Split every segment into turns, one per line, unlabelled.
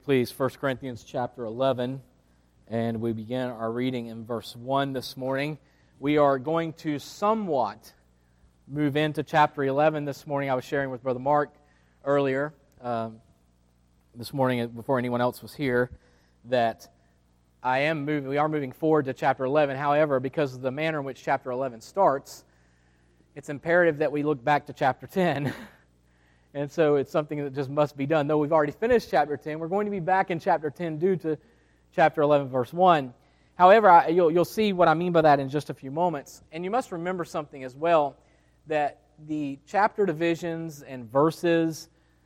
Please, 1 Corinthians chapter 11, and we begin our reading in verse 1 this morning. We are going to somewhat move into chapter 11 this morning. I was sharing with Brother Mark earlier this morning before anyone else was here that we are moving forward to chapter 11. However, because of the manner in which chapter 11 starts, it's imperative that we look back to chapter 10. And so it's something that just must be done. Though we've already finished chapter 10, we're going to be back in chapter 10 due to chapter 11, verse 1. However, you'll see what I mean by that in just a few moments. And you must remember something as well, that the chapter divisions and verses,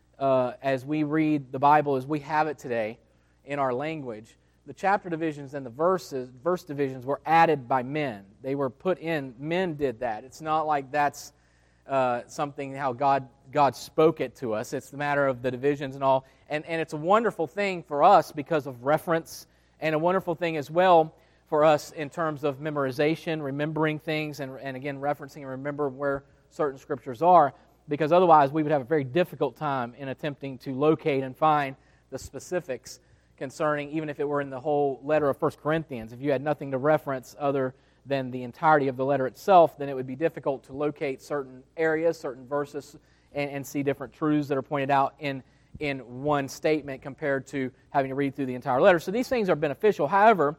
as we read the Bible as we have it today in our language, the chapter divisions and the verse divisions were added by men. They were put in. Men did that. It's not like that's something how God spoke it to us. It's the matter of the divisions and all. And it's a wonderful thing for us because of reference, and a wonderful thing as well for us in terms of memorization, remembering things, and again, referencing and remember where certain scriptures are, because otherwise we would have a very difficult time in attempting to locate and find the specifics concerning, even if it were in the whole letter of 1 Corinthians. If you had nothing to reference other than the entirety of the letter itself, then it would be difficult to locate certain areas, certain verses, and see different truths that are pointed out in one statement compared to having to read through the entire letter. So these things are beneficial. However,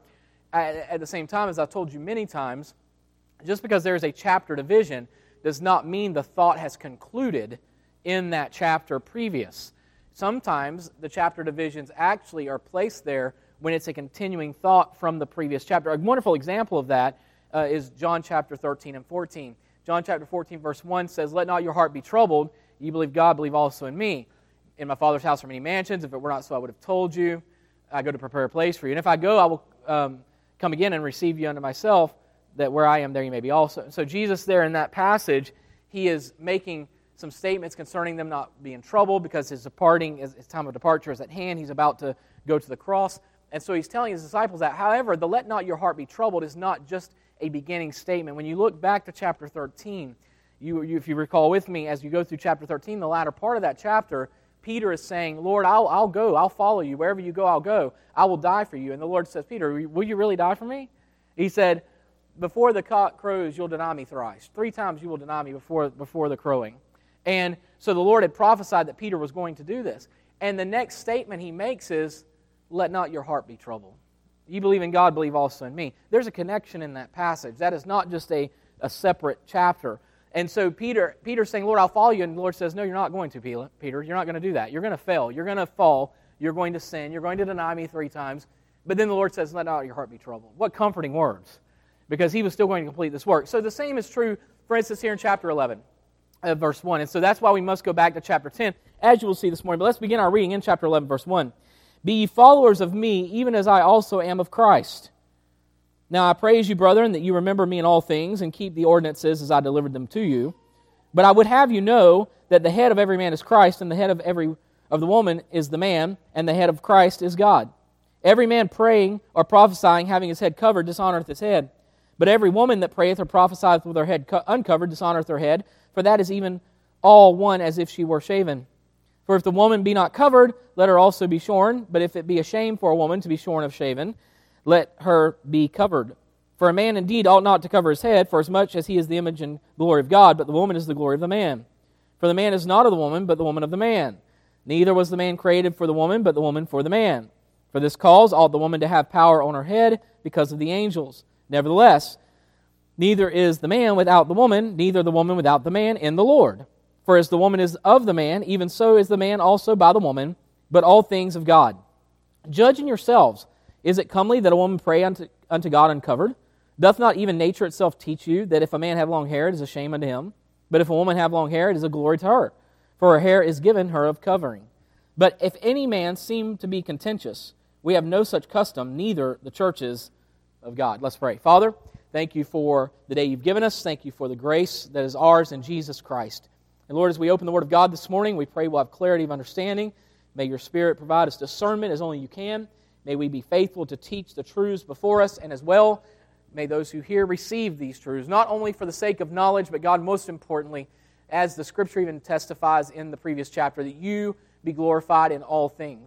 at the same time, as I've told you many times, just because there is a chapter division does not mean the thought has concluded in that chapter previous. Sometimes the chapter divisions actually are placed there when it's a continuing thought from the previous chapter. A wonderful example of that is John chapter 13 and 14. John chapter 14 verse 1 says, "Let not your heart be troubled. You believe God, believe also in me. In my Father's house are many mansions. If it were not so, I would have told you. I go to prepare a place for you. And if I go, I will come again and receive you unto myself, that where I am, there you may be also." So Jesus there in that passage, he is making some statements concerning them not being troubled because his time of departure is at hand. He's about to go to the cross. And so he's telling his disciples that. However, the "let not your heart be troubled" is not just a beginning statement. When you look back to chapter 13, if you recall with me, as you go through chapter 13, the latter part of that chapter, Peter is saying, "Lord, I'll go. I'll follow you. Wherever you go, I'll go. I will die for you." And the Lord says, "Peter, will you really die for me?" He said, "Before the cock crows, you'll deny me thrice. 3 times you will deny me before the crowing." And so the Lord had prophesied that Peter was going to do this. And the next statement he makes is, "Let not your heart be troubled. You believe in God, believe also in me." There's a connection in that passage. That is not just a separate chapter. And so Peter's saying, "Lord, I'll follow you." And the Lord says, "No, you're not going to, Peter. You're not going to do that. You're going to fail. You're going to fall. You're going to sin. You're going to deny me 3 times. But then the Lord says, "Let not your heart be troubled." What comforting words. Because he was still going to complete this work. So the same is true, for instance, here in chapter 11, verse 1. And so that's why we must go back to chapter 10, as you will see this morning. But let's begin our reading in chapter 11, verse 1. "Be ye followers of me, even as I also am of Christ. Now I praise you, brethren, that you remember me in all things, and keep the ordinances as I delivered them to you. But I would have you know that the head of every man is Christ, and the head of the woman is the man, and the head of Christ is God. Every man praying or prophesying, having his head covered, dishonoreth his head. But every woman that prayeth or prophesieth with her head uncovered dishonoreth her head, for that is even all one as if she were shaven. For if the woman be not covered, let her also be shorn. But if it be a shame for a woman to be shorn of shaven, let her be covered. For a man indeed ought not to cover his head, for as much as he is the image and glory of God, but the woman is the glory of the man. For the man is not of the woman, but the woman of the man. Neither was the man created for the woman, but the woman for the man. For this cause ought the woman to have power on her head, because of the angels. Nevertheless, neither is the man without the woman, neither the woman without the man in the Lord. For as the woman is of the man, even so is the man also by the woman, but all things of God. Judge in yourselves, is it comely that a woman pray unto God uncovered? Doth not even nature itself teach you that if a man have long hair, it is a shame unto him? But if a woman have long hair, it is a glory to her, for her hair is given her of covering. But if any man seem to be contentious, we have no such custom, neither the churches of God." Let's pray. Father, thank you for the day you've given us. Thank you for the grace that is ours in Jesus Christ. And Lord, as we open the Word of God this morning, we pray we'll have clarity of understanding. May your Spirit provide us discernment as only you can. May we be faithful to teach the truths before us, and as well, may those who hear receive these truths, not only for the sake of knowledge, but God, most importantly, as the Scripture even testifies in the previous chapter, that you be glorified in all things. So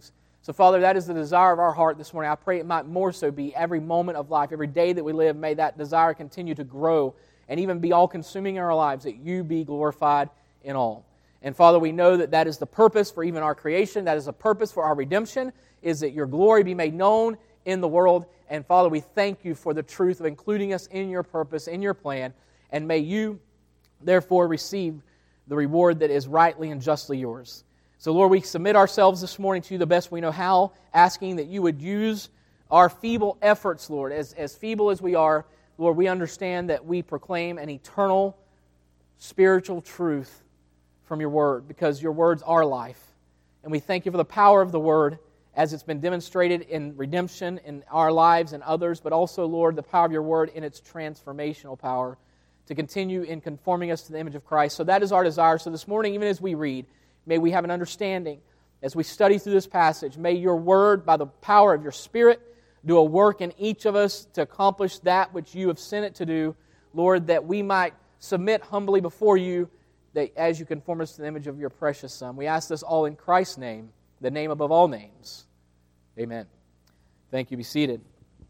So, Father, that is the desire of our heart this morning. I pray it might more so be every moment of life, every day that we live, may that desire continue to grow and even be all-consuming in our lives, that you be glorified in all. And, Father, we know that that is the purpose for even our creation. That is the purpose for our redemption, is that your glory be made known in the world. And, Father, we thank you for the truth of including us in your purpose, in your plan. And may you, therefore, receive the reward that is rightly and justly yours. So, Lord, we submit ourselves this morning to you the best we know how, asking that you would use our feeble efforts, Lord. As feeble as we are, Lord, we understand that we proclaim an eternal, spiritual truth from your word, because your words are life. And we thank you for the power of the word as it's been demonstrated in redemption in our lives and others, but also, Lord, the power of your word in its transformational power to continue in conforming us to the image of Christ. So that is our desire. So this morning, even as we read, may we have an understanding as we study through this passage. May your word, by the power of your Spirit, do a work in each of us to accomplish that which you have sent it to do, Lord, that we might submit humbly before you, that as you conform us to the image of your precious Son. We ask this all in Christ's name, the name above all names. Amen. Thank you. Be seated.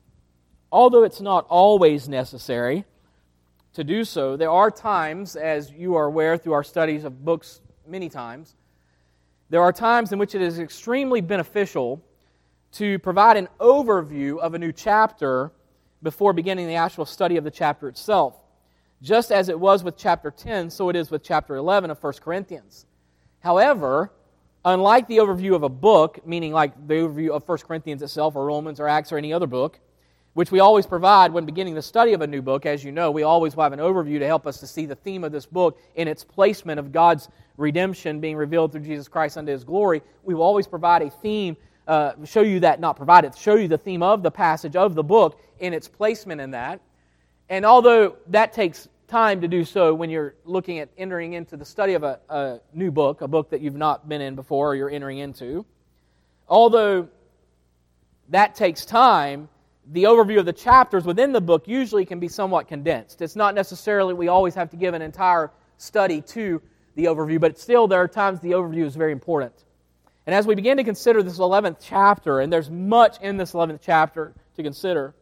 Although it's not always necessary to do so, there are times, as you are aware through our studies of books many times, there are times in which it is extremely beneficial to provide an overview of a new chapter before beginning the actual study of the chapter itself. Just as it was with chapter 10, so it is with chapter 11 of 1 Corinthians. However, unlike the overview of a book, meaning like the overview of 1 Corinthians itself or Romans or Acts or any other book, which we always provide when beginning the study of a new book, as you know, we always have an overview to help us to see the theme of this book in its placement of God's redemption being revealed through Jesus Christ unto His glory. We will always provide a theme, show you the theme of the passage of the book in its placement in that. And although that takes time to do so when you're looking at entering into the study of a new book, a book that you've not been in before or you're entering into, although that takes time, the overview of the chapters within the book usually can be somewhat condensed. It's not necessarily we always have to give an entire study to the overview, but still there are times the overview is very important. And as we begin to consider this 11th chapter, and there's much in this 11th chapter to consider,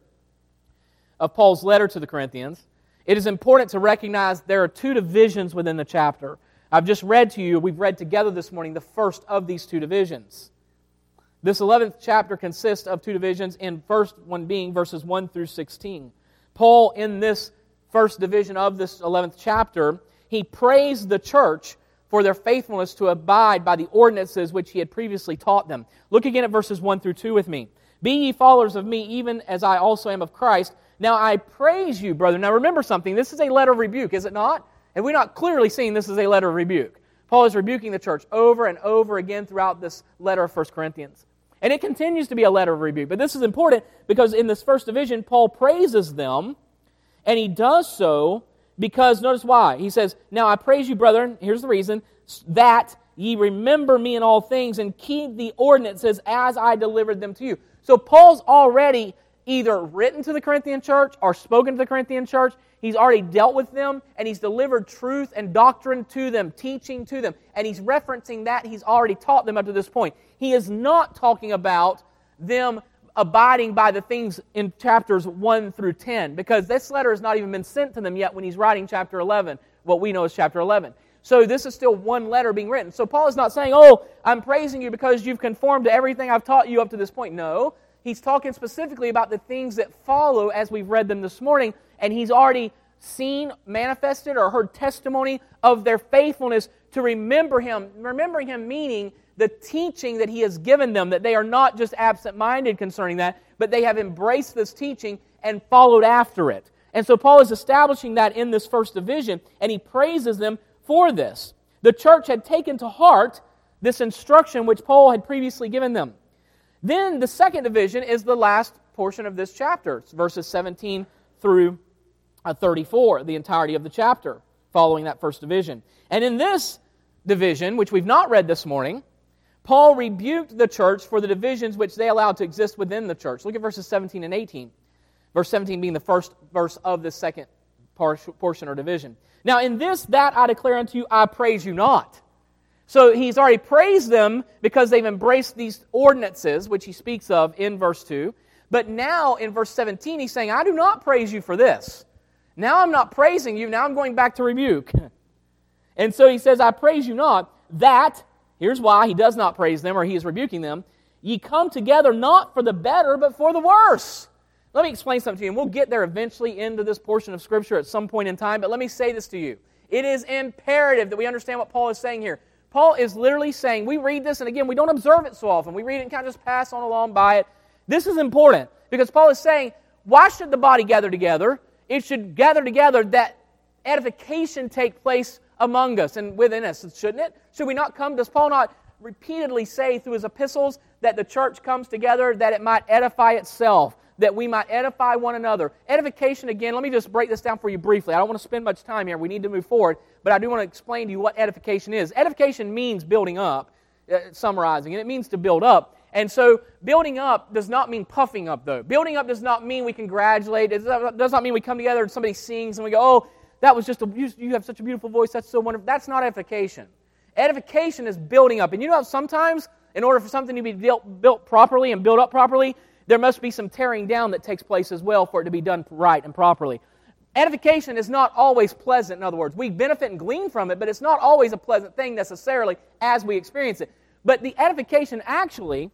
of Paul's letter to the Corinthians, it is important to recognize there are two divisions within the chapter. I've just read to you, we've read together this morning, the first of these two divisions. This 11th chapter consists of two divisions, in first one being verses 1 through 16. Paul, in this first division of this 11th chapter, he praised the church for their faithfulness to abide by the ordinances which he had previously taught them. Look again at verses 1 through 2 with me. Be ye followers of me, even as I also am of Christ. Now I praise you, brethren. Now remember something. This is a letter of rebuke, is it not? Have we not clearly seen this is a letter of rebuke? Paul is rebuking the church over and over again throughout this letter of 1 Corinthians. And it continues to be a letter of rebuke. But this is important because in this first division, Paul praises them, and he does so because, notice why. He says, now I praise you, brethren, here's the reason, that ye remember me in all things and keep the ordinances as I delivered them to you. So Paul's already either written to the Corinthian church or spoken to the Corinthian church. He's already dealt with them, and he's delivered truth and doctrine to them, teaching to them. And he's referencing that he's already taught them up to this point. He is not talking about them abiding by the things in chapters 1 through 10, because this letter has not even been sent to them yet when he's writing chapter 11, what we know as chapter 11. So this is still one letter being written. So Paul is not saying, oh, I'm praising you because you've conformed to everything I've taught you up to this point. No. He's talking specifically about the things that follow as we've read them this morning, and he's already seen, manifested, or heard testimony of their faithfulness to remember him. Remembering him meaning the teaching that he has given them, that they are not just absent-minded concerning that, but they have embraced this teaching and followed after it. And so Paul is establishing that in this first division, and he praises them for this. The church had taken to heart this instruction which Paul had previously given them. Then the second division is the last portion of this chapter. It's verses 17 through 34, the entirety of the chapter, following that first division. And in this division, which we've not read this morning, Paul rebuked the church for the divisions which they allowed to exist within the church. Look at verses 17 and 18. Verse 17 being the first verse of the second portion or division. Now in this, that I declare unto you, I praise you not. So he's already praised them because they've embraced these ordinances, which he speaks of in verse 2. But now in verse 17, he's saying, I do not praise you for this. Now I'm not praising you, now I'm going back to rebuke. And so he says, I praise you not, that, here's why he does not praise them, or he is rebuking them, ye come together not for the better, but for the worse. Let me explain something to you, and we'll get there eventually into this portion of Scripture at some point in time, but let me say this to you. It is imperative that we understand what Paul is saying here. Paul is literally saying, we read this, and again, we don't observe it so often. We read it and kind of just pass on along by it. This is important, because Paul is saying, why should the body gather together? It should gather together that edification take place among us and within us, shouldn't it? Should we not come? Does Paul not repeatedly say through his epistles that the church comes together that it might edify itself, that we might edify one another? Edification, again, let me just break this down for you briefly. I don't want to spend much time here. We need to move forward, but I do want to explain to you what edification is. Edification means building up, summarizing, and it means to build up. And so building up does not mean puffing up, though. Building up does not mean we congratulate. It does not mean we come together and somebody sings and we go, oh, that was just you have such a beautiful voice, that's so wonderful. That's not edification. Edification is building up. And you know how sometimes, in order for something to be built properly and built up properly, there must be some tearing down that takes place as well for it to be done right and properly. Edification is not always pleasant, in other words. We benefit and glean from it, but it's not always a pleasant thing necessarily as we experience it. But the edification actually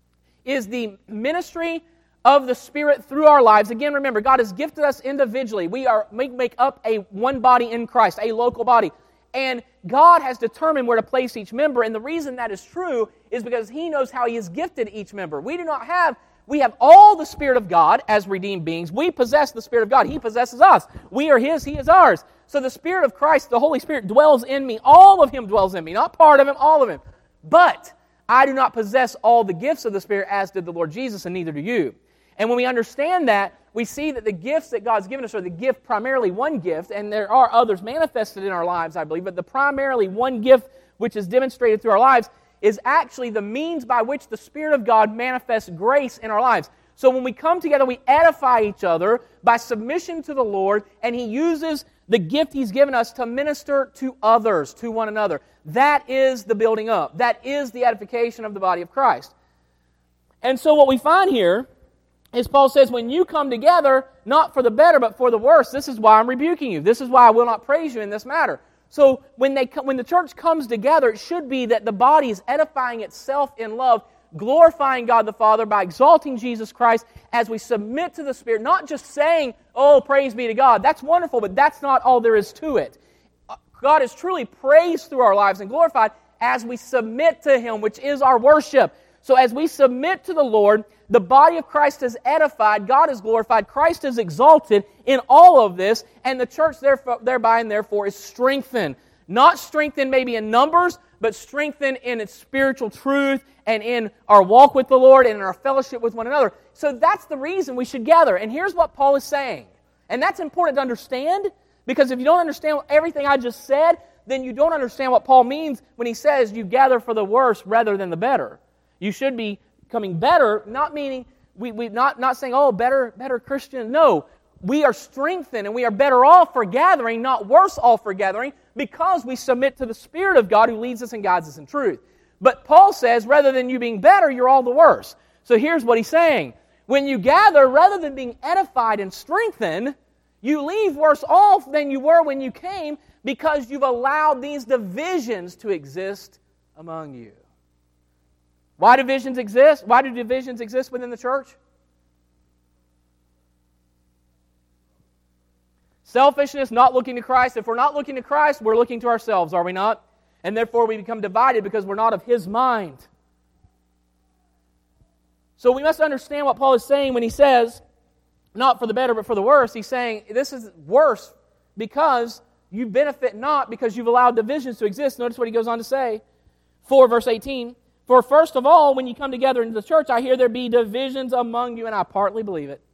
is the ministry of the Spirit through our lives. Again, remember, God has gifted us individually. We make up a one body in Christ, a local body. And God has determined where to place each member. And the reason that is true is because He knows how He has gifted each member. We have all the Spirit of God as redeemed beings. We possess the Spirit of God. He possesses us. We are His, He is ours. So the Spirit of Christ, the Holy Spirit, dwells in me. All of Him dwells in me. Not part of Him, all of Him. But I do not possess all the gifts of the Spirit as did the Lord Jesus, and neither do you. And when we understand that, we see that the gifts that God's given us are the gift, primarily one gift, and there are others manifested in our lives, I believe, but the primarily one gift which is demonstrated through our lives is actually the means by which the Spirit of God manifests grace in our lives. So when we come together, we edify each other by submission to the Lord, and He uses the gift He's given us to minister to others, to one another. That is the building up. That is the edification of the body of Christ. And so what we find here is Paul says, when you come together, not for the better, but for the worse, this is why I'm rebuking you. This is why I will not praise you in this matter. So when the church comes together, it should be that the body is edifying itself in love, glorifying God the Father by exalting Jesus Christ as we submit to the Spirit, not just saying, oh, praise be to God. That's wonderful, but that's not all there is to it. God is truly praised through our lives and glorified as we submit to Him, which is our worship. So as we submit to the Lord, the body of Christ is edified, God is glorified, Christ is exalted in all of this, and the church thereby and therefore is strengthened. Not strengthened maybe in numbers, but strengthened in its spiritual truth and in our walk with the Lord and in our fellowship with one another. So that's the reason we should gather. And here's what Paul is saying. And that's important to understand, because if you don't understand everything I just said, then you don't understand what Paul means when he says you gather for the worse rather than the better. You should be becoming better, not meaning not saying, oh, better Christian. No, we are strengthened and we are better off for gathering, not worse off for gathering, because we submit to the Spirit of God who leads us and guides us in truth. But Paul says, rather than you being better, you're all the worse. So here's what he's saying. When you gather, rather than being edified and strengthened, you leave worse off than you were when you came, because you've allowed these divisions to exist among you. Why divisions exist? Why do divisions exist within the church? Selfishness, not looking to Christ. If we're not looking to Christ, we're looking to ourselves, are we not? And therefore we become divided because we're not of His mind. So we must understand what Paul is saying when he says, not for the better but for the worse. He's saying this is worse because you benefit not, because you've allowed divisions to exist. Notice what he goes on to say. 4 verse 18. For first of all, when you come together into the church, I hear there be divisions among you, and I partly believe it.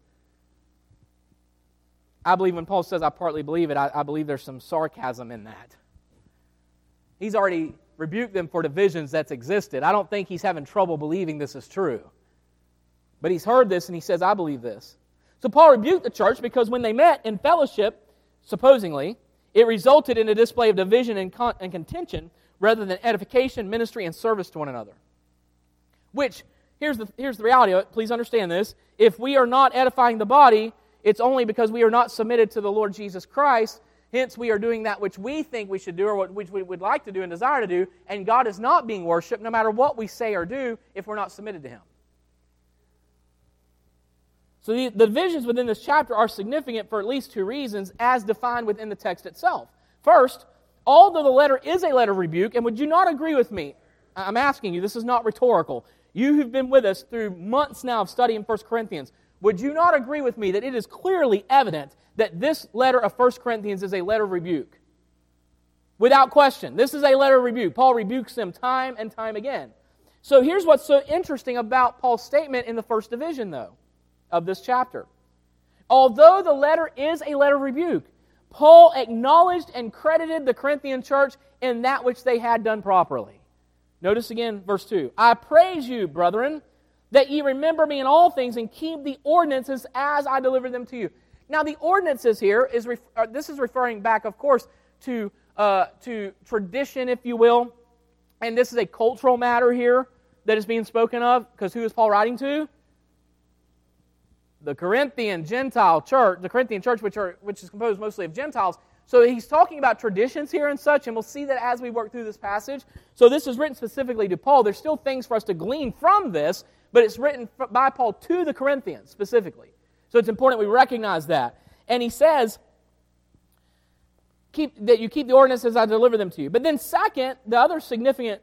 I believe when Paul says I partly believe it, I believe there's some sarcasm in that. He's already rebuked them for divisions that's existed. I don't think he's having trouble believing this is true. But he's heard this and he says, I believe this. So Paul rebuked the church because when they met in fellowship, supposedly, it resulted in a display of division and contention, rather than edification, ministry, and service to one another. Which, here's the reality of it. Please understand this. If we are not edifying the body, it's only because we are not submitted to the Lord Jesus Christ. Hence, we are doing that which we think we should do or which we would like to do and desire to do, and God is not being worshipped no matter what we say or do if we're not submitted to Him. So the divisions within this chapter are significant for at least two reasons as defined within the text itself. First, although the letter is a letter of rebuke, and would you not agree with me? I'm asking you, this is not rhetorical. You who've been with us through months now of studying 1 Corinthians, would you not agree with me that it is clearly evident that this letter of 1 Corinthians is a letter of rebuke? Without question, this is a letter of rebuke. Paul rebukes them time and time again. So here's what's so interesting about Paul's statement in the first division, though, of this chapter. Although the letter is a letter of rebuke, Paul acknowledged and credited the Corinthian church in that which they had done properly. Notice again verse 2. I praise you, brethren, that ye remember me in all things and keep the ordinances as I delivered them to you. Now the ordinances here, this is referring back, of course, to tradition, if you will. And this is a cultural matter here that is being spoken of, because who is Paul writing to? The Corinthian Gentile church, which is composed mostly of Gentiles. So he's talking about traditions here and such, and we'll see that as we work through this passage. So this is written specifically to Paul. There's still things for us to glean from this, but it's written by Paul to the Corinthians specifically. So it's important we recognize that. And he says, that you keep the ordinances as I deliver them to you. But then second, the other significant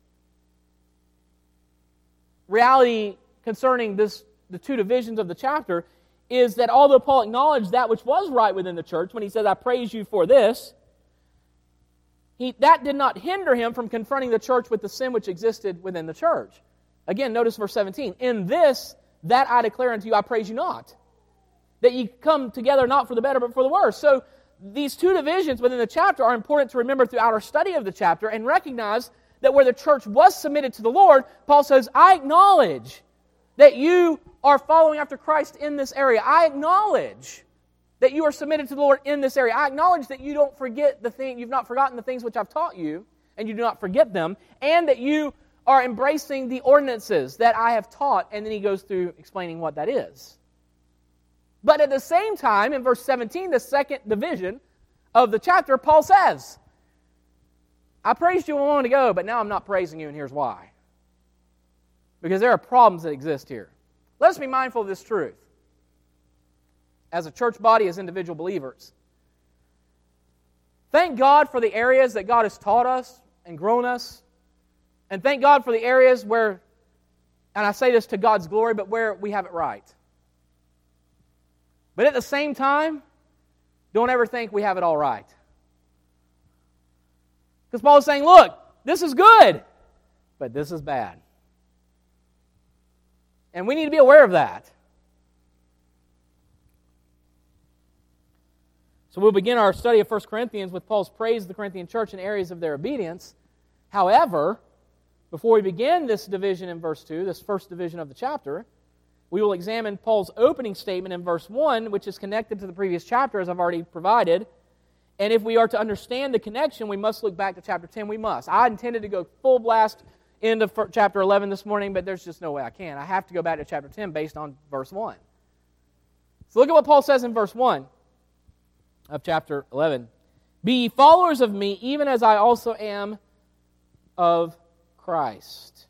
reality concerning the two divisions of the chapter is that although Paul acknowledged that which was right within the church when he says, I praise you for this, that did not hinder him from confronting the church with the sin which existed within the church. Again, notice verse 17. In this, that I declare unto you, I praise you not. That ye come together not for the better, but for the worse. So these two divisions within the chapter are important to remember throughout our study of the chapter and recognize that where the church was submitted to the Lord, Paul says, I acknowledge that you are following after Christ in this area. I acknowledge that you are submitted to the Lord in this area. I acknowledge that you don't forget you've not forgotten the things which I've taught you, and you do not forget them, and that you are embracing the ordinances that I have taught, and then he goes through explaining what that is. But at the same time, in verse 17, the second division of the chapter, Paul says, I praised you a moment ago, but now I'm not praising you, and here's why. Because there are problems that exist here. Let us be mindful of this truth. As a church body, as individual believers. Thank God for the areas that God has taught us and grown us. And thank God for the areas where, and I say this to God's glory, but where we have it right. But at the same time, don't ever think we have it all right. Because Paul is saying, look, this is good, but this is bad. And we need to be aware of that. So we'll begin our study of 1 Corinthians with Paul's praise of the Corinthian church in areas of their obedience. However, before we begin this division in verse 2, this first division of the chapter, we will examine Paul's opening statement in verse 1, which is connected to the previous chapter, as I've already provided. And if we are to understand the connection, we must look back to chapter 10. We must. I intended to go full blast into chapter 11 this morning, but there's just no way I can. I have to go back to chapter 10 based on verse 1. So look at what Paul says in verse 1 of chapter 11. Be ye followers of me, even as I also am of Christ.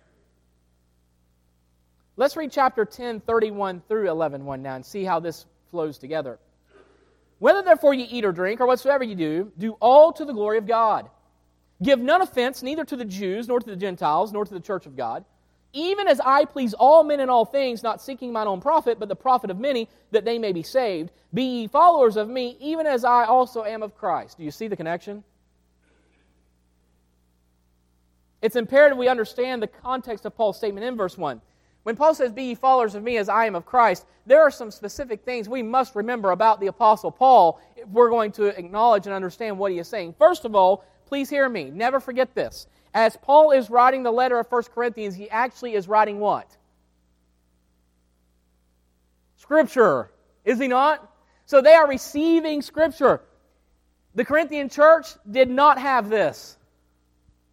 Let's read chapter 10, 31 through 11:1 now and see how this flows together. Whether therefore ye eat or drink, or whatsoever ye do all to the glory of God. Give none offense, neither to the Jews, nor to the Gentiles, nor to the church of God, even as I please all men in all things, not seeking mine own profit, but the profit of many, that they may be saved. Be ye followers of me, even as I also am of Christ. Do you see the connection? It's imperative we understand the context of Paul's statement in verse 1. When Paul says, be ye followers of me as I am of Christ, there are some specific things we must remember about the Apostle Paul if we're going to acknowledge and understand what he is saying. First of all, please hear me. Never forget this. As Paul is writing the letter of 1 Corinthians, he actually is writing what? Scripture. Is he not? So they are receiving Scripture. The Corinthian church did not have this.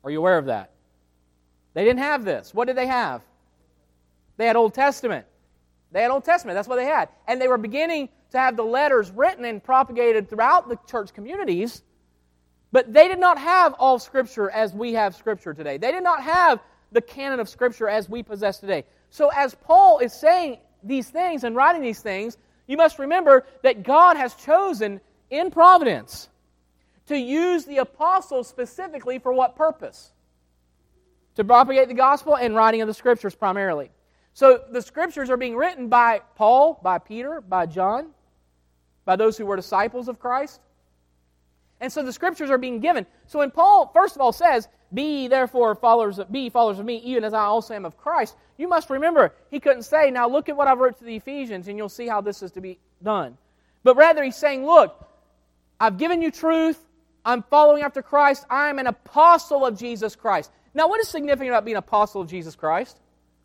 Are you aware of that? They didn't have this. What did they have? They had Old Testament. They had Old Testament. That's what they had. And they were beginning to have the letters written and propagated throughout the church communities. But they did not have all Scripture as we have Scripture today. They did not have the canon of Scripture as we possess today. So as Paul is saying these things and writing these things, you must remember that God has chosen in providence to use the apostles specifically for what purpose? To propagate the gospel and writing of the Scriptures primarily. So the Scriptures are being written by Paul, by Peter, by John, by those who were disciples of Christ. And so the Scriptures are being given. So when Paul, first of all, says, be followers of me, even as I also am of Christ, you must remember, he couldn't say, now look at what I've wrote to the Ephesians, and you'll see how this is to be done. But rather he's saying, look, I've given you truth, I'm following after Christ, I'm an apostle of Jesus Christ. Now what is significant about being an apostle of Jesus Christ?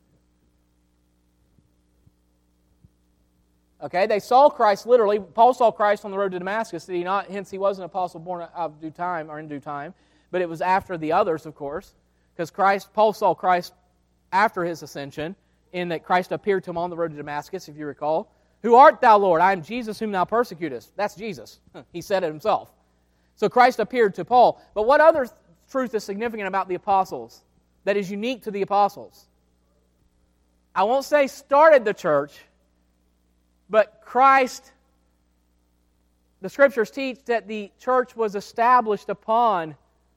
Okay, they saw Christ literally. Paul saw Christ on the road to Damascus, did he not? Hence, he was an apostle born of due time, or in due time. But it was after the others, of course, because Paul saw Christ after his ascension, in that Christ appeared to him on the road to Damascus, if you recall. Who art thou, Lord? I am Jesus whom thou persecutest. That's Jesus. He said it himself. So Christ appeared to Paul. But what other truth is significant about the apostles that is unique to the apostles? I won't say started the church, but Christ, the Scriptures teach that the church was established upon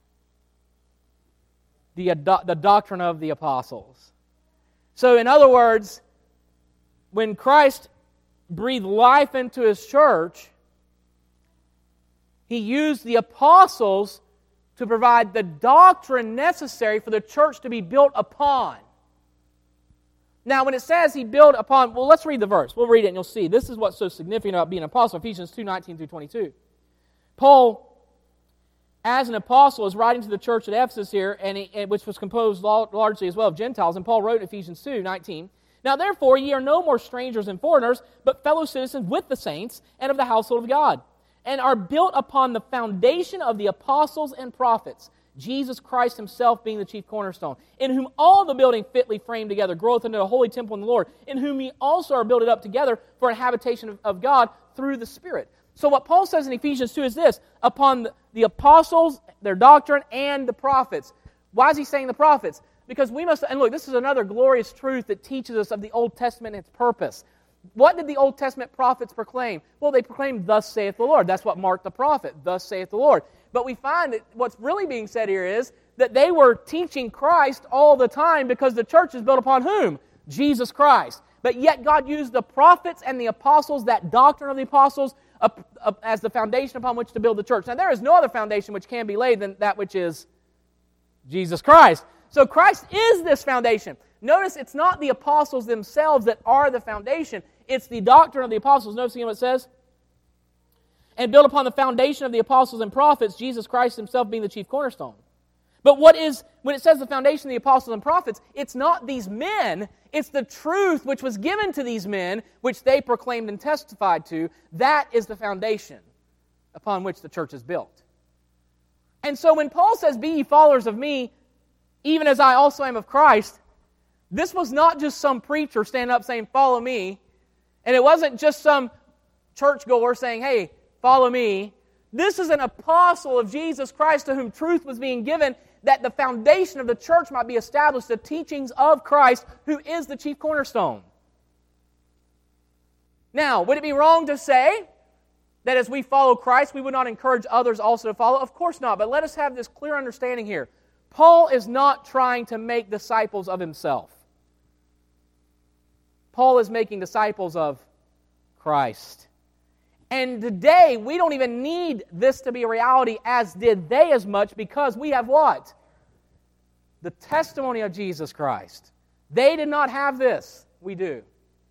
the doctrine of the apostles. So in other words, when Christ breathed life into His church, He used the apostles to provide the doctrine necessary for the church to be built upon. Now, when it says He built upon, well, let's read the verse. We'll read it and you'll see. This is what's so significant about being an apostle. Ephesians 2:19 through 22. Paul, as an apostle, is writing to the church at Ephesus here, which was composed largely as well of Gentiles. And Paul wrote in Ephesians 2:19, now therefore ye are no more strangers and foreigners, but fellow citizens with the saints and of the household of God, and are built upon the foundation of the apostles and prophets, Jesus Christ Himself being the chief cornerstone, in whom all the building fitly framed together groweth into a holy temple in the Lord, in whom ye also are builded up together for an habitation of God through the Spirit. So what Paul says in Ephesians 2 is this, upon the apostles, their doctrine, and the prophets. Why is he saying the prophets? Because we must, and look, this is another glorious truth that teaches us of the Old Testament and its purpose. What did the Old Testament prophets proclaim? Well, they proclaimed, thus saith the Lord. That's what marked the prophet, thus saith the Lord. But we find that what's really being said here is that they were teaching Christ all the time because the church is built upon whom? Jesus Christ. But yet God used the prophets and the apostles, that doctrine of the apostles, as the foundation upon which to build the church. Now there is no other foundation which can be laid than that which is Jesus Christ. So Christ is this foundation. Notice it's not the apostles themselves that are the foundation. It's the doctrine of the apostles. Notice again what it says. And built upon the foundation of the apostles and prophets, Jesus Christ Himself being the chief cornerstone. But when it says the foundation of the apostles and prophets, it's not these men, it's the truth which was given to these men, which they proclaimed and testified to. That is the foundation upon which the church is built. And so when Paul says, be ye followers of me, even as I also am of Christ, this was not just some preacher standing up saying, follow me, and it wasn't just some churchgoer saying, hey, follow me. This is an apostle of Jesus Christ to whom truth was being given, that the foundation of the church might be established, the teachings of Christ, who is the chief cornerstone. Now, would it be wrong to say that as we follow Christ, we would not encourage others also to follow? Of course not, but let us have this clear understanding here. Paul is not trying to make disciples of himself. Paul is making disciples of Christ. And today, we don't even need this to be a reality, as did they as much, because we have what? The testimony of Jesus Christ. They did not have this. We do.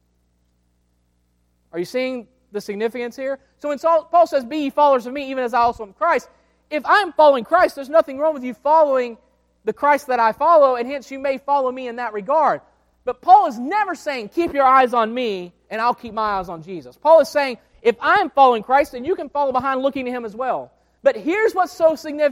Are you seeing the significance here? So when Paul says, be ye followers of me, even as I also am Christ, if I'm following Christ, there's nothing wrong with you following the Christ that I follow, and hence you may follow me in that regard. But Paul is never saying, keep your eyes on me, and I'll keep my eyes on Jesus. Paul is saying, if I'm following Christ, then you can follow behind looking to Him as well. But here's what's so significant.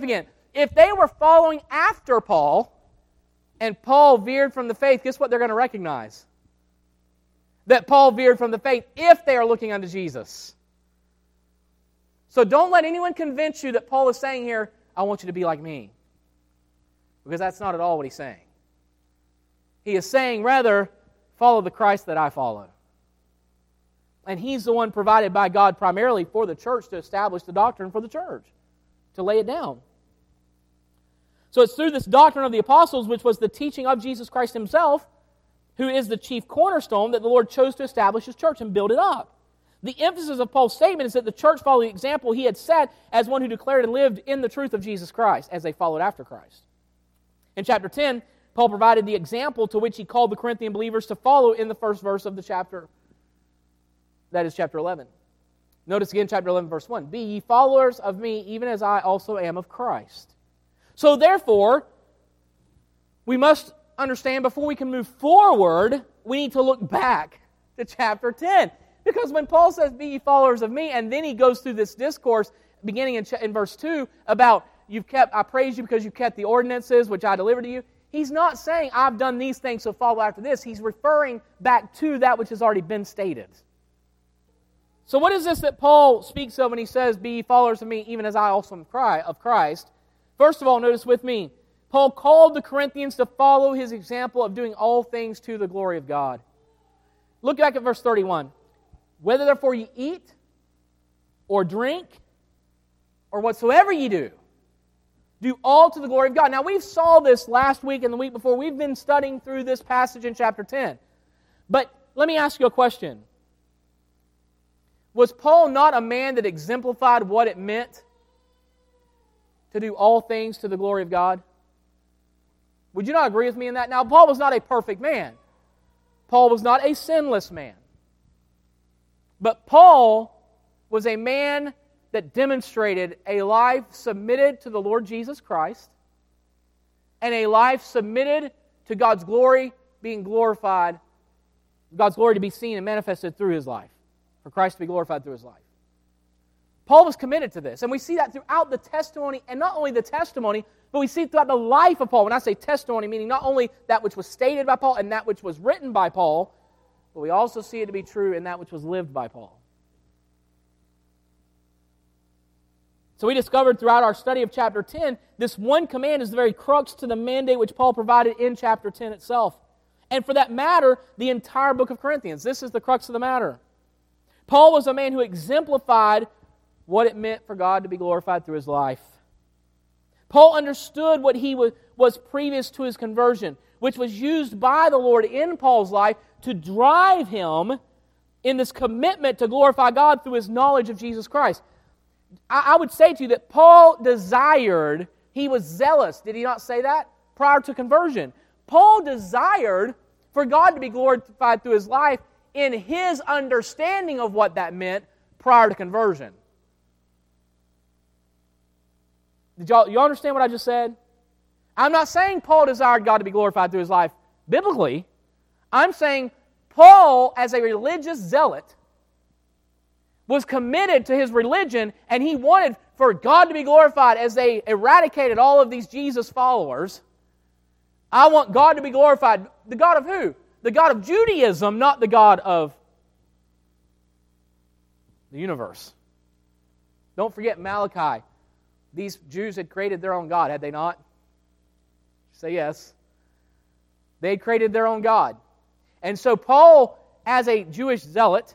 if they were following after Paul, and Paul veered from the faith, guess what they're going to recognize? That Paul veered from the faith if they are looking unto Jesus. So don't let anyone convince you that Paul is saying here, I want you to be like me. Because that's not at all what he's saying. He is saying, rather, follow the Christ that I follow. And he's the one provided by God primarily for the church to establish the doctrine for the church, to lay it down. So it's through this doctrine of the apostles, which was the teaching of Jesus Christ himself, who is the chief cornerstone, that the Lord chose to establish his church and build it up. The emphasis of Paul's statement is that the church followed the example he had set as one who declared and lived in the truth of Jesus Christ as they followed after Christ. In chapter 10, Paul provided the example to which he called the Corinthian believers to follow in the first verse of the chapter. That is chapter 11. Notice again chapter 11, verse 1. Be ye followers of me, even as I also am of Christ. So therefore, we must understand before we can move forward, we need to look back to chapter 10. Because when Paul says, be ye followers of me, and then he goes through this discourse, beginning in verse 2, about I praise you because you kept the ordinances which I delivered to you. He's not saying, I've done these things, so follow after this. He's referring back to that which has already been stated. So what is this that Paul speaks of when he says, be ye followers of me, even as I also am of Christ? First of all, notice with me, Paul called the Corinthians to follow his example of doing all things to the glory of God. Look back at verse 31. Whether therefore ye eat, or drink, or whatsoever ye do all to the glory of God. Now, we saw this last week and the week before. We've been studying through this passage in chapter 10. But let me ask you a question. Was Paul not a man that exemplified what it meant to do all things to the glory of God? Would you not agree with me in that? Now, Paul was not a perfect man. Paul was not a sinless man. But Paul was a man that demonstrated a life submitted to the Lord Jesus Christ and a life submitted to God's glory being glorified, God's glory to be seen and manifested through his life, for Christ to be glorified through his life. Paul was committed to this, and we see that throughout the testimony, and not only the testimony, but we see it throughout the life of Paul. When I say testimony, meaning not only that which was stated by Paul and that which was written by Paul, but we also see it to be true in that which was lived by Paul. So we discovered throughout our study of chapter 10, this one command is the very crux to the mandate which Paul provided in chapter 10 itself. And for that matter, the entire book of Corinthians. This is the crux of the matter. Paul was a man who exemplified what it meant for God to be glorified through his life. Paul understood what he was previous to his conversion, which was used by the Lord in Paul's life to drive him in this commitment to glorify God through his knowledge of Jesus Christ. I would say to you that Paul desired, he was zealous, did he not say that? Prior to conversion. Paul desired for God to be glorified through his life in his understanding of what that meant prior to conversion. Did you understand what I just said? I'm not saying Paul desired God to be glorified through his life biblically. I'm saying Paul, as a religious zealot, was committed to his religion, and he wanted for God to be glorified as they eradicated all of these Jesus followers. I want God to be glorified. The God of who? The God of Judaism, not the God of the universe. Don't forget Malachi. These Jews had created their own God, had they not? Say yes. They had created their own God. And so Paul, as a Jewish zealot,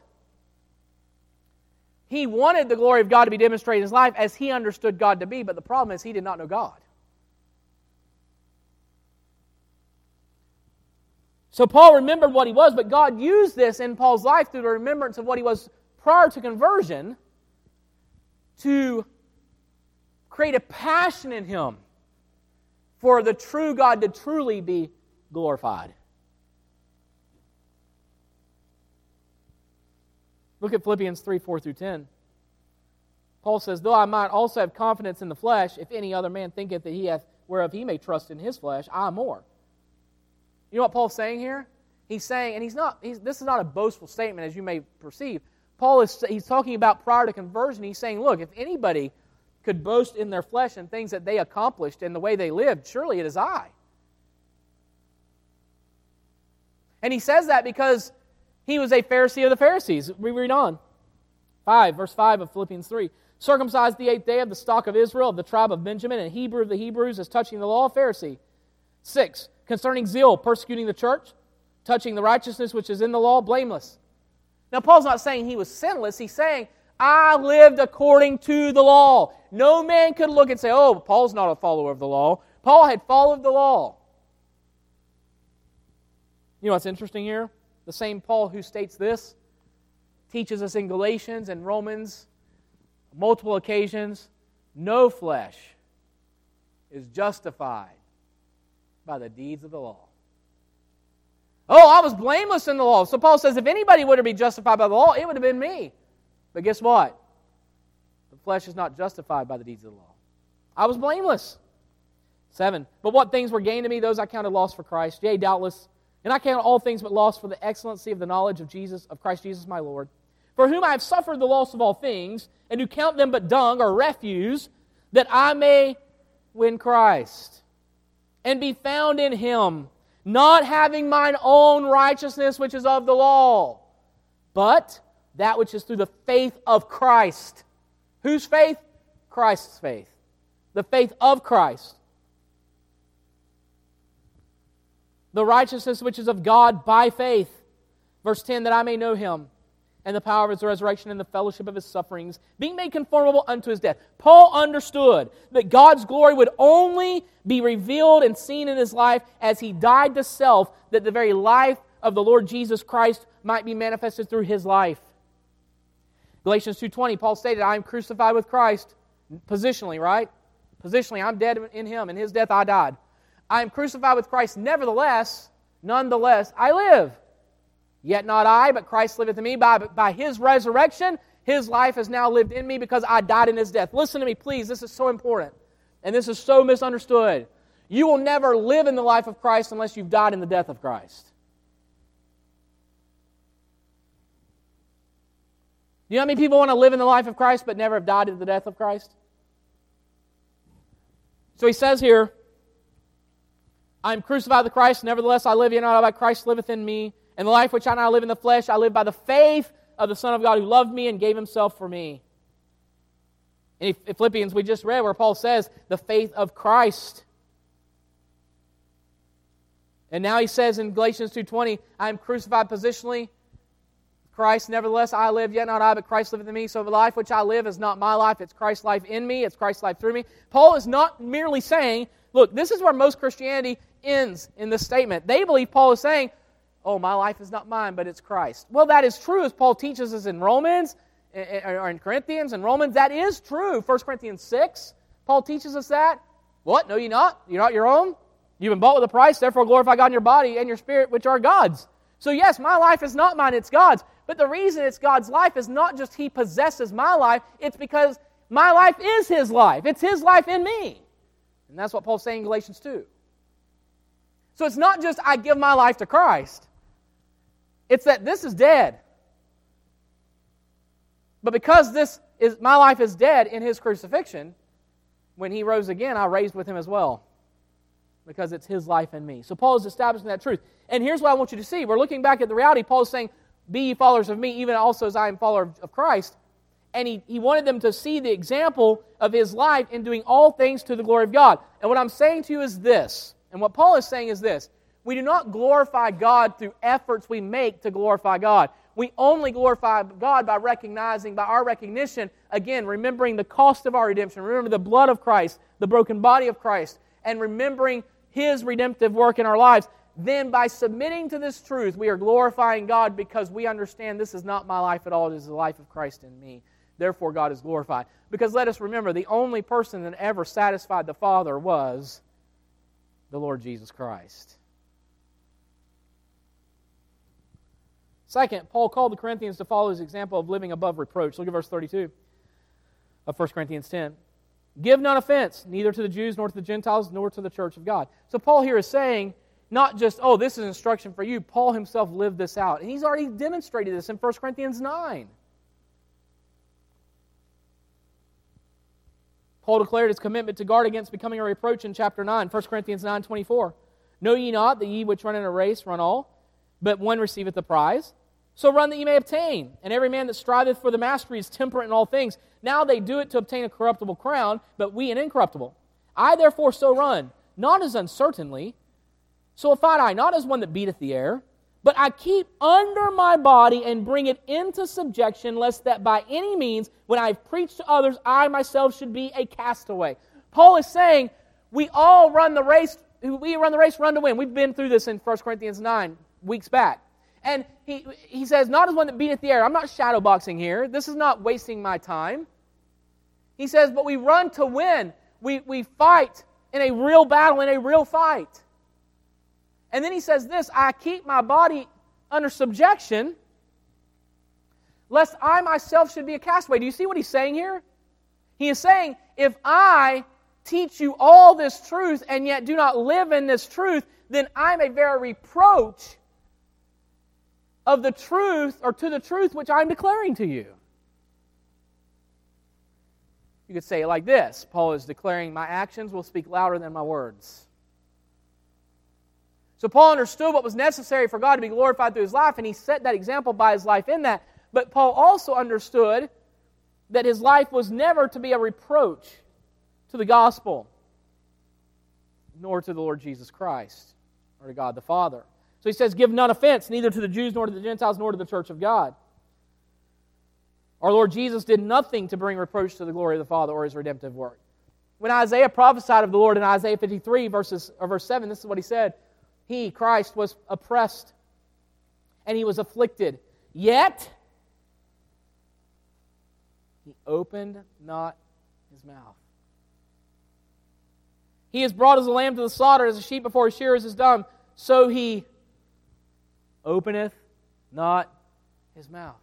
he wanted the glory of God to be demonstrated in his life as he understood God to be, but the problem is he did not know God. So Paul remembered what he was, but God used this in Paul's life through the remembrance of what he was prior to conversion to create a passion in him for the true God to truly be glorified. Look at Philippians 3, 4 through 10. Paul says, though I might also have confidence in the flesh, if any other man thinketh that he hath whereof he may trust in his flesh, I more. You know what Paul's saying here? He's saying, and this is not a boastful statement as you may perceive. He's talking about prior to conversion. He's saying, look, if anybody could boast in their flesh and things that they accomplished and the way they lived, surely it is I. And he says that because he was a Pharisee of the Pharisees. We read on. Verse 5 of Philippians 3. Circumcised the 8th day of the stock of Israel, of the tribe of Benjamin, and Hebrew of the Hebrews, as touching the law, Pharisee. 6. Concerning zeal, persecuting the church, touching the righteousness which is in the law, blameless. Now, Paul's not saying he was sinless. He's saying, I lived according to the law. No man could look and say, oh, Paul's not a follower of the law. Paul had followed the law. You know what's interesting here? The same Paul who states this teaches us in Galatians and Romans, multiple occasions, no flesh is justified by the deeds of the law. Oh, I was blameless in the law. So Paul says if anybody would have been justified by the law, it would have been me. But guess what? The flesh is not justified by the deeds of the law. I was blameless. 7. But what things were gained to me, those I counted loss for Christ. Yea, doubtless. And I count all things but loss for the excellency of the knowledge of Jesus, of Christ Jesus my Lord, for whom I have suffered the loss of all things, and do count them but dung or refuse, that I may win Christ, and be found in Him, not having mine own righteousness which is of the law, but that which is through the faith of Christ. Whose faith? Christ's faith. The faith of Christ. The righteousness which is of God by faith. Verse 10, that I may know Him, and the power of His resurrection, and the fellowship of His sufferings, being made conformable unto His death. Paul understood that God's glory would only be revealed and seen in his life as he died to self, that the very life of the Lord Jesus Christ might be manifested through his life. Galatians 2:20, Paul stated, I am crucified with Christ. Positionally, right? Positionally, I'm dead in Him. In His death I died. I am crucified with Christ. Nevertheless, nonetheless, I live. Yet not I, but Christ liveth in me. By His resurrection, His life is now lived in me because I died in His death. Listen to me, please. This is so important. And this is so misunderstood. You will never live in the life of Christ unless you've died in the death of Christ. You know how many people want to live in the life of Christ but never have died in the death of Christ? So he says here, I am crucified with Christ, nevertheless I live, yet not I, but Christ liveth in me. And the life which I now live in the flesh, I live by the faith of the Son of God who loved me and gave Himself for me. In Philippians we just read where Paul says, the faith of Christ. And now he says in Galatians 2:20, I am crucified positionally. Christ, nevertheless I live, yet not I, but Christ liveth in me. So the life which I live is not my life, it's Christ's life in me, it's Christ's life through me. Paul is not merely saying, look, this is where most Christianity ends in this statement. They believe Paul is saying, oh, my life is not mine, but it's Christ. Well, that is true, as Paul teaches us in Romans, or in Corinthians and Romans. That is true. 1 Corinthians 6, Paul teaches us that. What? No, you're not. You're not your own. You've been bought with a price, therefore glorify God in your body and your spirit, which are God's. So yes, my life is not mine, it's God's. But the reason it's God's life is not just He possesses my life, it's because my life is His life. It's His life in me. And that's what Paul's saying in Galatians 2. So it's not just I give my life to Christ. It's that this is dead. But because my life is dead in His crucifixion, when He rose again, I raised with Him as well. Because it's His life in me. So Paul is establishing that truth. And here's what I want you to see. We're looking back at the reality. Paul is saying, be ye followers of me, even also as I am follower of Christ. And he wanted them to see the example of His life in doing all things to the glory of God. And what I'm saying to you is this, and what Paul is saying is this: we do not glorify God through efforts we make to glorify God. We only glorify God by recognizing, by our recognition, again, remembering the cost of our redemption, remember the blood of Christ, the broken body of Christ, and remembering His redemptive work in our lives. Then by submitting to this truth, we are glorifying God because we understand this is not my life at all, it is the life of Christ in me. Therefore, God is glorified. Because let us remember, the only person that ever satisfied the Father was the Lord Jesus Christ. Second, Paul called the Corinthians to follow His example of living above reproach. Look at verse 32 of 1 Corinthians 10. Give none offense, neither to the Jews, nor to the Gentiles, nor to the church of God. So Paul here is saying, not just, oh, this is instruction for you. Paul himself lived this out. And he's already demonstrated this in 1 Corinthians 9. Paul declared his commitment to guard against becoming a reproach in chapter 9, 1 Corinthians 9:24. Know ye not that ye which run in a race run all, but one receiveth the prize? So run that ye may obtain. And every man that striveth for the mastery is temperate in all things. Now they do it to obtain a corruptible crown, but we an incorruptible. I therefore so run, not as uncertainly, so fight I, not as one that beateth the air, but I keep under my body and bring it into subjection, lest that by any means, when I have preached to others, I myself should be a castaway. Paul is saying, we all run the race, run to win. We've been through this in 1 Corinthians 9 weeks back. And he says, not as one that beateth the air. I'm not shadowboxing here. This is not wasting my time. He says, but we run to win. We fight in a real battle, in a real fight. And then he says this, I keep my body under subjection, lest I myself should be a castaway. Do you see what he's saying here? He is saying, if I teach you all this truth and yet do not live in this truth, then I'm a very reproach of the truth, or to the truth which I'm declaring to you. You could say it like this. Paul is declaring, my actions will speak louder than my words. So Paul understood what was necessary for God to be glorified through his life, and he set that example by his life in that. But Paul also understood that his life was never to be a reproach to the gospel, nor to the Lord Jesus Christ, or to God the Father. So he says, give none offense, neither to the Jews, nor to the Gentiles, nor to the church of God. Our Lord Jesus did nothing to bring reproach to the glory of the Father or his redemptive work. When Isaiah prophesied of the Lord in Isaiah 53, verse 7, this is what he said. He, Christ, was oppressed, and he was afflicted. Yet, he opened not his mouth. He is brought as a lamb to the slaughter, as a sheep before his shearers is dumb. So he openeth not his mouth.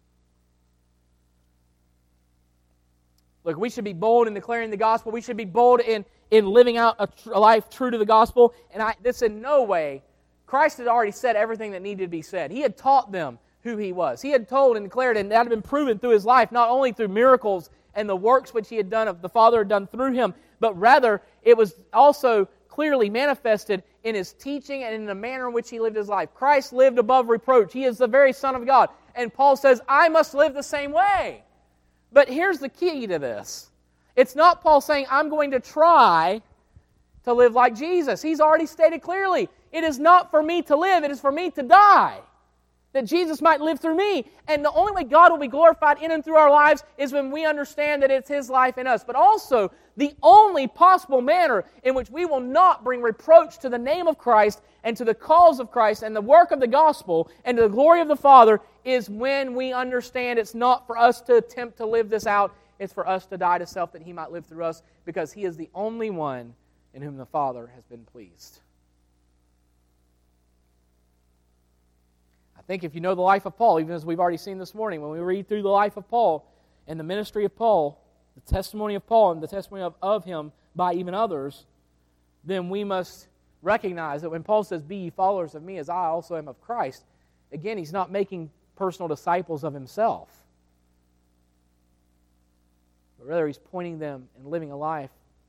Look, we should be bold in declaring the gospel. We should be bold in living out a life true to the gospel. And this in no way, Christ had already said everything that needed to be said. He had taught them who he was. He had told and declared, and that had been proven through his life, not only through miracles and the works which he had done, the Father had done through him, but rather it was also clearly manifested in his teaching and in the manner in which he lived his life. Christ lived above reproach. He is the very Son of God. And Paul says, I must live the same way. But here's the key to this. It's not Paul saying, I'm going to try to live like Jesus. He's already stated clearly, it is not for me to live, it is for me to die, that Jesus might live through me. And the only way God will be glorified in and through our lives is when we understand that it's his life in us. But also, the only possible manner in which we will not bring reproach to the name of Christ and to the cause of Christ and the work of the gospel and to the glory of the Father is when we understand it's not for us to attempt to live this out, it's for us to die to self that he might live through us, because he is the only one in whom the Father has been pleased. I think if you know the life of Paul, even as we've already seen this morning, when we read through the life of Paul and the ministry of Paul, the testimony of Paul and the testimony of him by even others, then we must recognize that when Paul says, be ye followers of me as I also am of Christ, again, he's not making personal disciples of himself. But rather, he's pointing them and living a life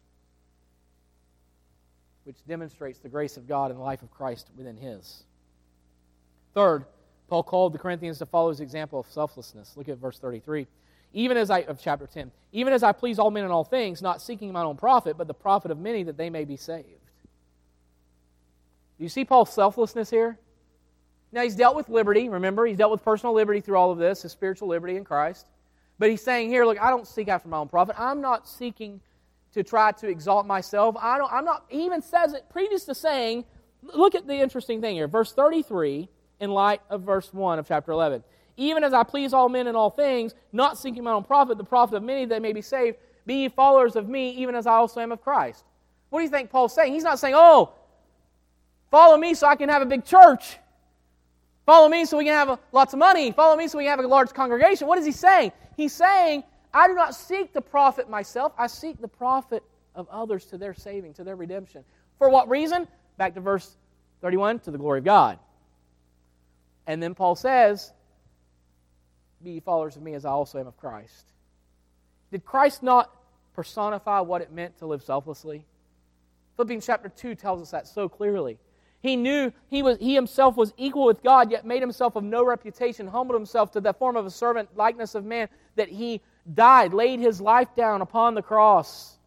which demonstrates the grace of God and the life of Christ within his. Third, Paul called the Corinthians to follow his example of selflessness. Look at verse 33. Of chapter 10. Even as I please all men in all things, not seeking my own profit, but the profit of many, that they may be saved. Do you see Paul's selflessness here? Now, he's dealt with liberty, remember? He's dealt with personal liberty through all of this, his spiritual liberty in Christ. But he's saying here, look, I don't seek after my own profit. I'm not seeking to try to exalt myself. He even says it previous to saying, look at the interesting thing here. Verse 33, in light of verse 1 of chapter 11. Even as I please all men in all things, not seeking my own profit, the profit of many, that they may be saved, be ye followers of me, even as I also am of Christ. What do you think Paul's saying? He's not saying, oh, follow me so I can have a big church. Follow me so we can have lots of money. Follow me so we can have a large congregation. What is he saying? He's saying, I do not seek the profit myself. I seek the profit of others to their saving, to their redemption. For what reason? Back to verse 31, to the glory of God. And then Paul says, be ye followers of me as I also am of Christ. Did Christ not personify what it meant to live selflessly? Philippians chapter 2 tells us that so clearly. He knew he himself was equal with God, yet made himself of no reputation, humbled himself to the form of a servant, likeness of man, that he died, laid his life down upon the cross.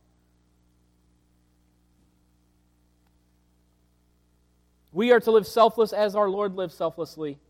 We are to live selfless as our Lord lived selflessly.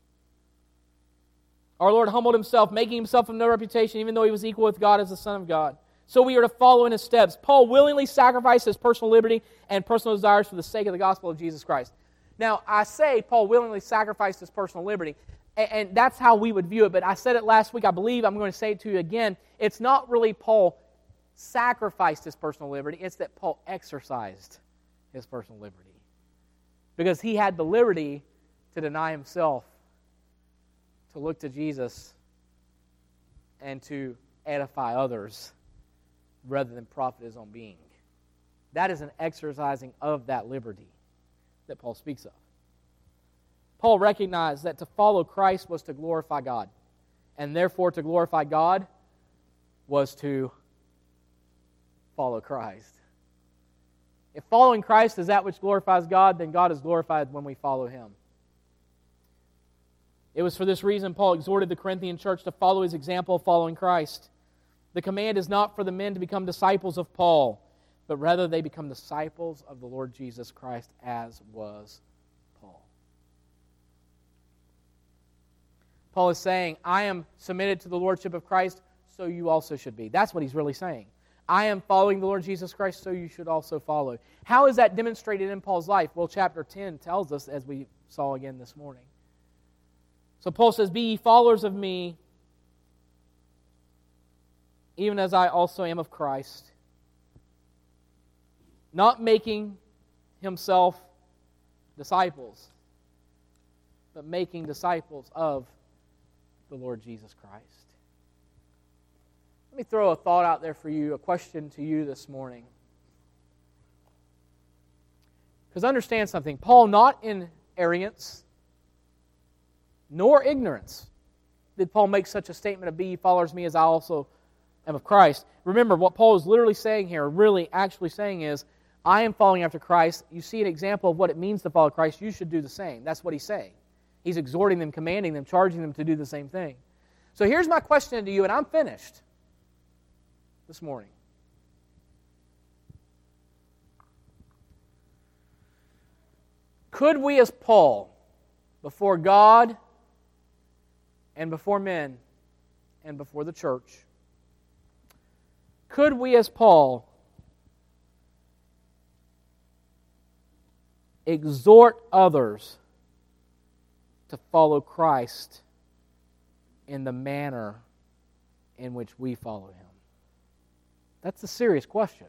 Our Lord humbled himself, making himself of no reputation, even though he was equal with God as the Son of God. So we are to follow in his steps. Paul willingly sacrificed his personal liberty and personal desires for the sake of the gospel of Jesus Christ. Now, I say Paul willingly sacrificed his personal liberty, and that's how we would view it, but I said it last week, I believe I'm going to say it to you again. It's not really Paul sacrificed his personal liberty, it's that Paul exercised his personal liberty. Because he had the liberty to deny himself, to look to Jesus, and to edify others rather than profit his own being. That is an exercising of that liberty that Paul speaks of. Paul recognized that to follow Christ was to glorify God, and therefore to glorify God was to follow Christ. If following Christ is that which glorifies God, then God is glorified when we follow Him. It was for this reason Paul exhorted the Corinthian church to follow his example of following Christ. The command is not for the men to become disciples of Paul, but rather they become disciples of the Lord Jesus Christ, as was Paul. Paul is saying, I am submitted to the lordship of Christ, so you also should be. That's what he's really saying. I am following the Lord Jesus Christ, so you should also follow. How is that demonstrated in Paul's life? Well, chapter 10 tells us, as we saw again this morning. So Paul says, be ye followers of me, even as I also am of Christ. Not making himself disciples, but making disciples of the Lord Jesus Christ. Let me throw a thought out there for you, a question to you this morning. Because understand something, Paul, not in arrogance, nor ignorance, did Paul make such a statement of, be ye followers of me as I also am of Christ. Remember, what Paul is literally saying here, really actually saying is, I am following after Christ. You see an example of what it means to follow Christ, you should do the same. That's what he's saying. He's exhorting them, commanding them, charging them to do the same thing. So here's my question to you, and I'm finished this morning. Could we as Paul, before God and before men and before the church, could we as Paul exhort others to follow Christ in the manner in which we follow Him? That's a serious question.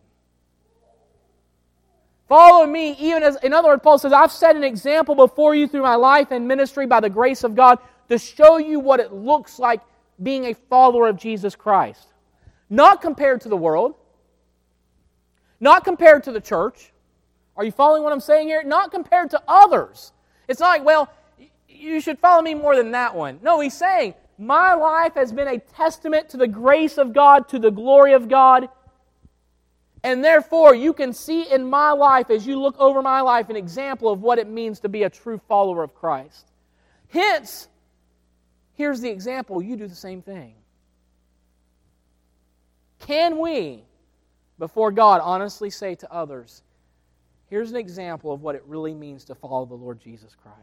Follow me, even as, in other words, Paul says, I've set an example before you through my life and ministry by the grace of God to show you what it looks like being a follower of Jesus Christ. Not compared to the world, not compared to the church. Are you following what I'm saying here? Not compared to others. It's not like, well, you should follow me more than that one. No, he's saying, my life has been a testament to the grace of God, to the glory of God. And therefore, you can see in my life, as you look over my life, an example of what it means to be a true follower of Christ. Hence, here's the example. You do the same thing. Can we, before God, honestly say to others, here's an example of what it really means to follow the Lord Jesus Christ?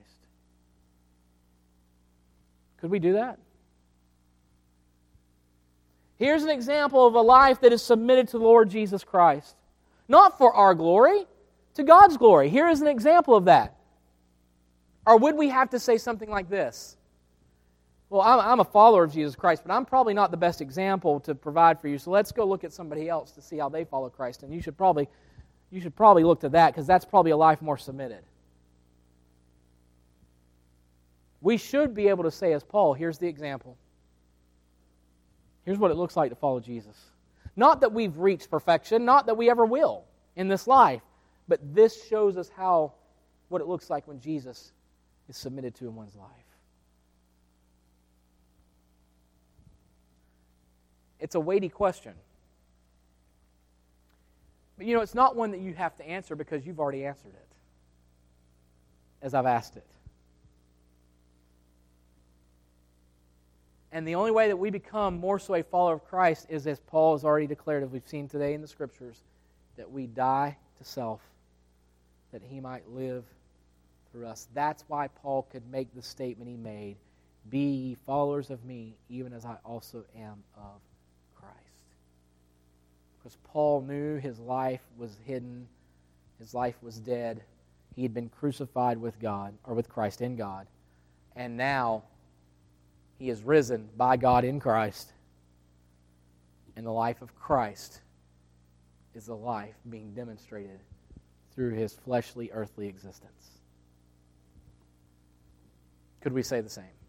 Could we do that? Here's an example of a life that is submitted to the Lord Jesus Christ. Not for our glory, to God's glory. Here is an example of that. Or would we have to say something like this? Well, I'm a follower of Jesus Christ, but I'm probably not the best example to provide for you, so let's go look at somebody else to see how they follow Christ. And you should probably look to that, because that's probably a life more submitted. We should be able to say as Paul, here's the example. Here's what it looks like to follow Jesus. Not that we've reached perfection, not that we ever will in this life, but this shows us what it looks like when Jesus is submitted to in one's life. It's a weighty question. But it's not one that you have to answer because you've already answered it, as I've asked it. And the only way that we become more so a follower of Christ is, as Paul has already declared, as we've seen today in the Scriptures, that we die to self, that He might live through us. That's why Paul could make the statement he made, "Be ye followers of me, even as I also am of Christ." Because Paul knew his life was hidden, his life was dead. He had been crucified with God, or with Christ in God, and now he is risen by God in Christ. And the life of Christ is the life being demonstrated through His fleshly, earthly existence. Could we say the same?